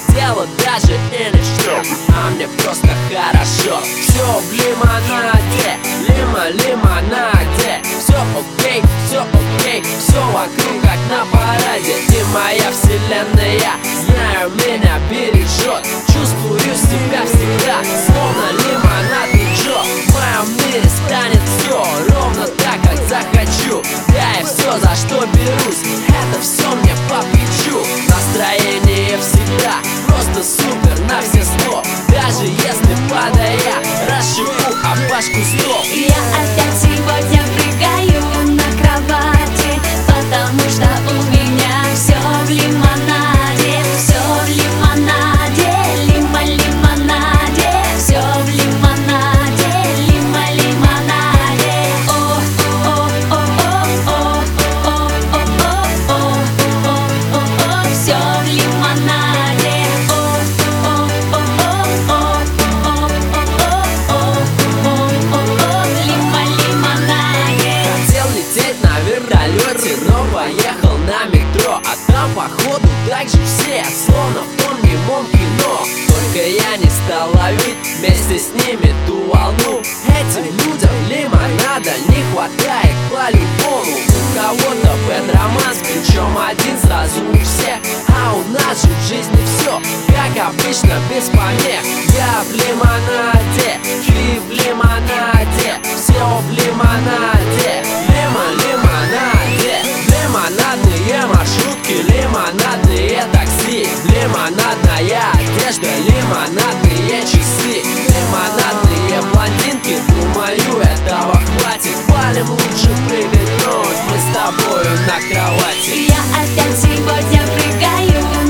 делать даже и начнем. А мне просто хорошо. Все в лимонаде, лимонаде. Все окей, все вокруг как на параде. Ты моя вселенная, знаю, меня бережет. Чувствую себя всегда, словно лимонадный Джо. В моем мире станет все ровно так, как захочу. Я и все, за что берусь, это все мне по плечу. Настроение всегда просто супер на все 100. Даже если падая, расшибу об башку стоп. Я опять сегодня прыгаю на кровати, потому что у меня все в лимонаде. Все в лимонаде, лимонаде. Все в лимонаде, лимонаде. О, о, о, о, о, о, о, о, о, все в лимонаде. О, о, о, о, о, лимонаде. Хотел лететь на вертолете, но поехал на метро. А там походу так же все, словно в том немом кино. Только я не стал ловить вместе с ними ту волну. Этим людям лимонада не хватает по-любому. У кого-то бэд-романс, причем один сразу у всех. А у нас же в жизни все, как обычно, без помех. Я в лимонаде, ты в лимонаде. Все в лимонаде, лимонаде. Лимонадные маршрутки, лимонадные такси. Лимонадная одежда, лимонадные часы. Лимонадные блондинки, думаю, этого хватит. Палим лучше прыгать вновь, мы с тобою на кровати. Я опять сегодня прыгаю